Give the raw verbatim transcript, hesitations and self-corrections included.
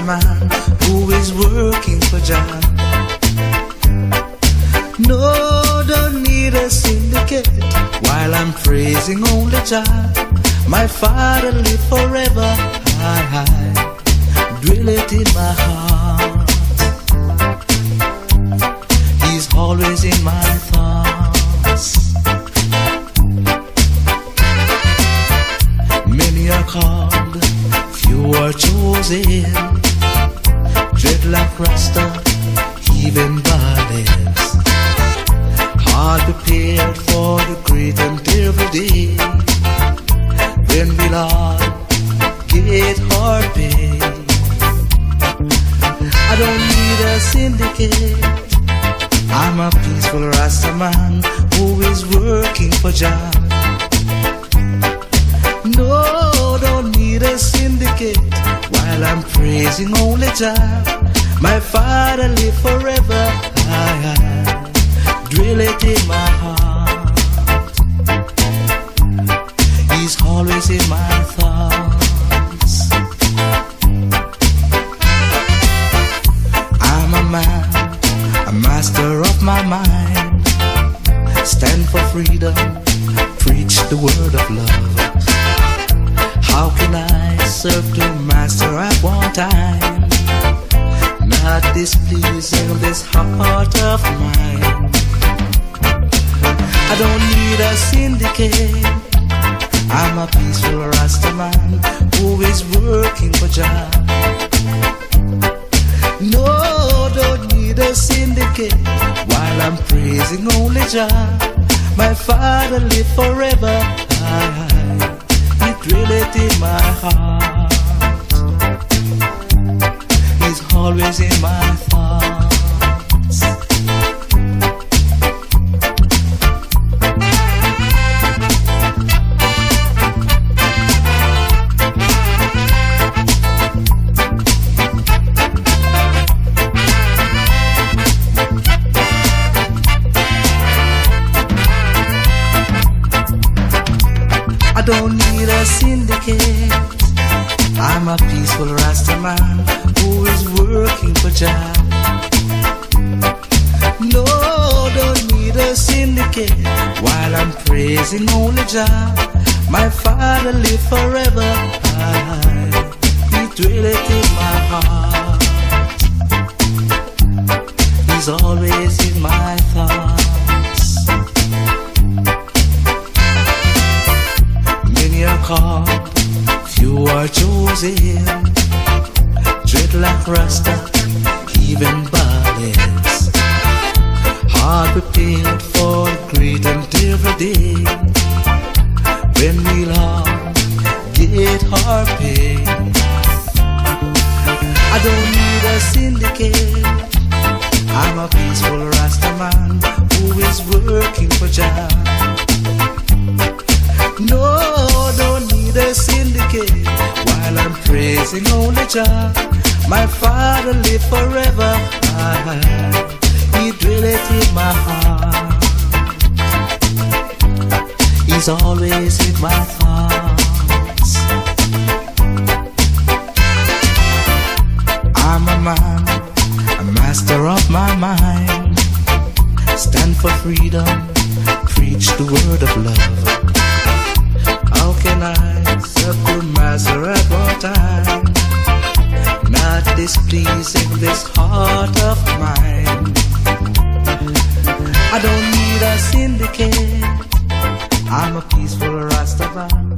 man who is working for Jah. No, don't need a syndicate while I'm praising only Jah. My Father live forever, high, high, dwell it in my heart. He's always in my thoughts. Many are called, few are chosen. Dreadlock Rasta, even bodies, hard prepared for the great and terrible day when we'll all get our pay. I don't need a syndicate. I'm a peaceful Rasta man who is working for Jah. No, don't need a syndicate while I'm praising only Jah. My Father live forever, high, high, dwell it in my heart. He's always in my thoughts. I'm a man, a master of my mind. Stand for freedom, preach the word of love. How can I serve the master at one time, not displeasing this heart of mine? I don't need a syndicate. I'm a peaceful Rasta man who is working for Jah. No, don't need a syndicate while I'm praising only Jah. My Father live forever, high, high, He dwell it in my heart. He's always in my thoughts. I don't need a syndicate. I'm a peaceful Rasta man who is working for Jah. No, don't need a syndicate while I'm praising only Jah. My Father live forever, high, He dwell it in my heart. He's always in my thoughts. Many are called, few are chosen. Dreadlock Rasta, even bodies, hard prepared for a great and terrible day when we'll all get our pay. I don't need a syndicate. I'm a peaceful Rasta man who is working for Jah. No, don't need a syndicate while I'm praising only Jah. My Father live forever, high, He dwell it in my heart. He's always in my thoughts. I'm a man, a master of my mind. Stand for freedom, preach the word of love. How can I serve the master at one time, not displeasing this heart of mine? I don't need a syndicate. I'm a peaceful Rasta man